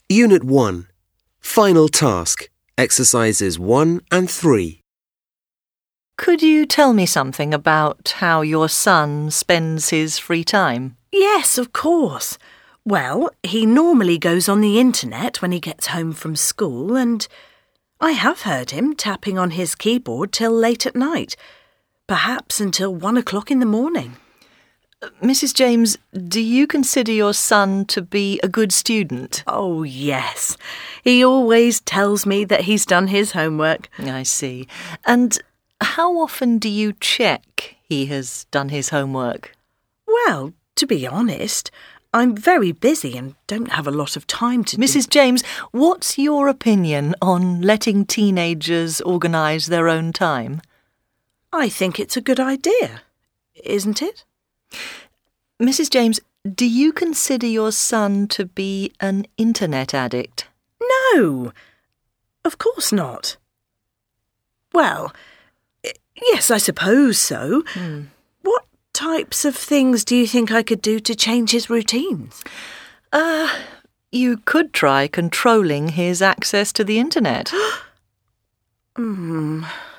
Unit 1. Final task. Exercises 1 and 3. Could you tell me something about how your son spends his free time? Yes, of course. Well, he normally goes on the internet when he gets home from school, and I have heard him tapping on his keyboard till late at night, perhaps until 1 o'clock in the morning. Mrs. James, do you consider your son to be a good student? Oh, yes. He always tells me that he's done his homework. I see. And how often do you check he has done his homework? Well, to be honest, I'm very busy and don't have a lot of time to Mrs. James, what's your opinion on letting teenagers organise their own time? I think it's a good idea, isn't it? Mrs. James, do you consider your son to be an internet addict? No, of course not. Well, yes, I suppose so. What types of things do you think I could do to change his routines? You could try controlling his access to the internet.